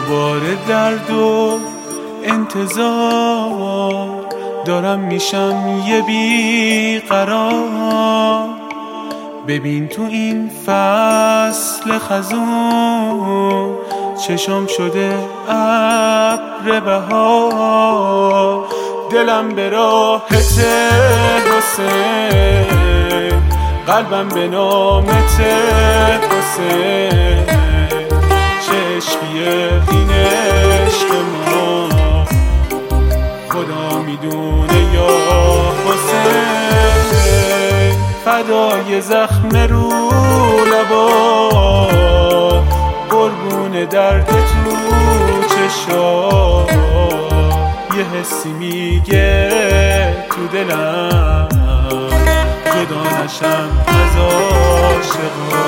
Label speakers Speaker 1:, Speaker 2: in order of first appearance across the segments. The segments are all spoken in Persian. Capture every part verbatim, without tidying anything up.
Speaker 1: دوباره درد و انتظار دارم میشم یه بیقرار. ببین تو این فصل خزون چشم شده ابر بهار. دلم به راهت حسین، قلبم به نامت حسین. چه عشقیه این عشق ما خدا میدونه یا حسین. فدای زخم رو لبا، قربون درد تو چشا. یه حسی میگه تو دلم جدا نشم از عاشقا.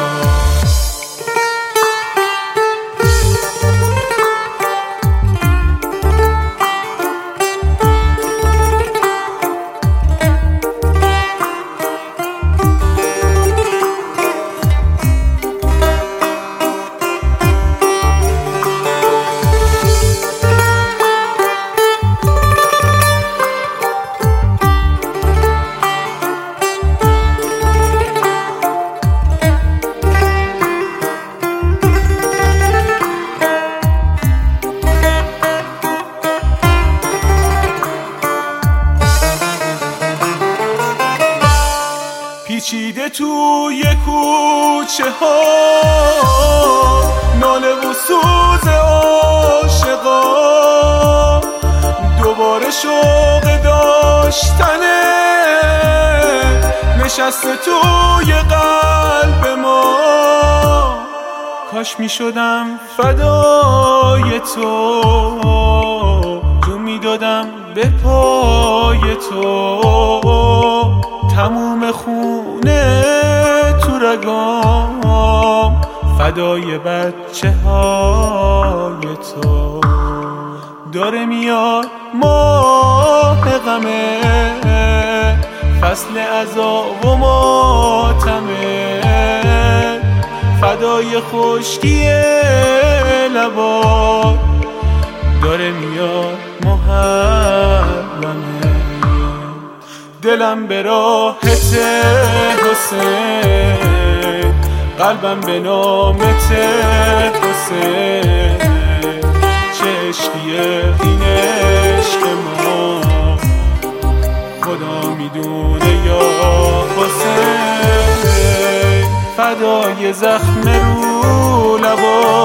Speaker 1: پیچیده توی کوچه ها ناله و سوز عاشقا. دوباره شوق داشتنه نشسته توی قلب ما. کاش می شدم فدای تو، جو می دادم به پای تو. تموم خونه تو رگام فدای بچه های تو. داره میاد ماه غمه، فصل عذاب و ماتمه. فدای خشکی لبا داره میاد محرمه. دلم به راهت حسین، قلبم به نامت حسین. چه عشقیه این عشق ما خدا میدونه یا حسین. فدای زخم رو لبا،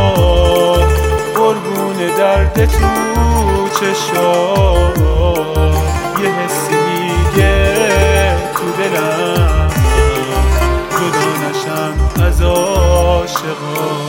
Speaker 1: قربون درد تو چشا. یه حسی تو دلم جدا نشم از عاشقا.